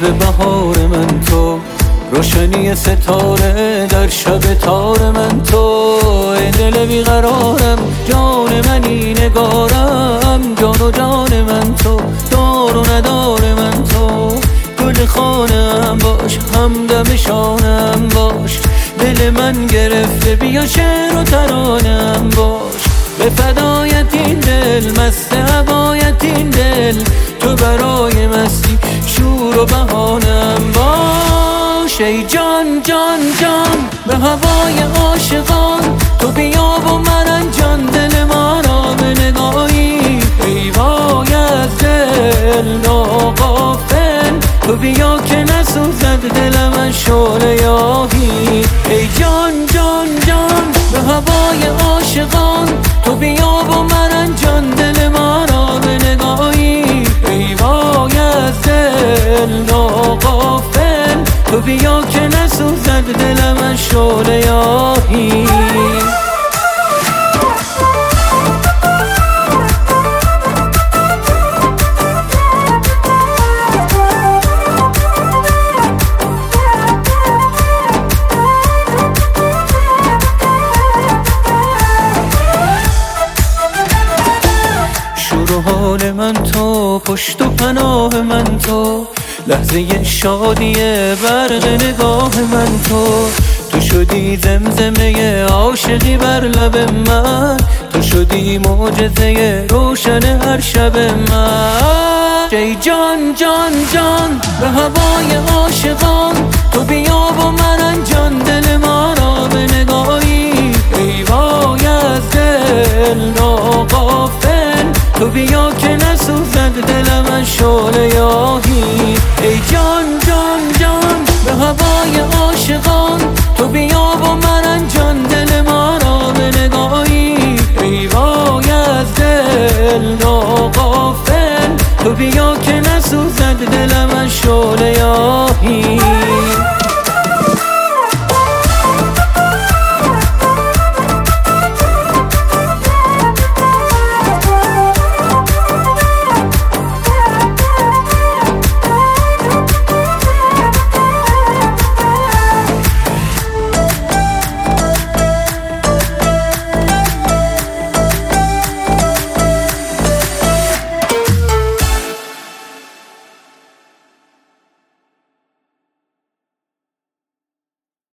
بهار من تو، روشنی ستاره در شب تار من تو. ای دل بیقرارم، جان منی نگارم، جان و جان من تو، دار و ندار من تو. گل خانم باش، همدم شانم باش، دل من گرفته بیا شعر و ترانم باش. به فدایت این دل، مست هوایت این دل، تو برای مستی شور و بهانم باش. ای جان جان جان به هوای عاشقان، تو بیا و من انجام دل ما را به نگاهی. ای وای از دل ناغافل، تو بیا که نسوزد دلم از شعله یاهی. ای جان جان جان به هوای عاشقان، تو بیا و من انجام دل ما را به نگاهی. ای وای از دل ناغافل، تو بیا که نسوزد دلم از شعله یاهی. حال من تو، پشت و پناه من تو، لحظه شادی برق نگاه من تو. تو شدی زمزمه عاشقی بر لب من، تو شدی معجزه روشن هر شب من. ای جان جان جان به هوای عاشقان، تو بیا و من انجام دل ما را به نگاهی. ای وای از دل ناغافل، تو بیا که نسوزد دلم از شعله یاهی. ای جان جان جان به هوای عاشقان، تو بیا و من انجام دل ما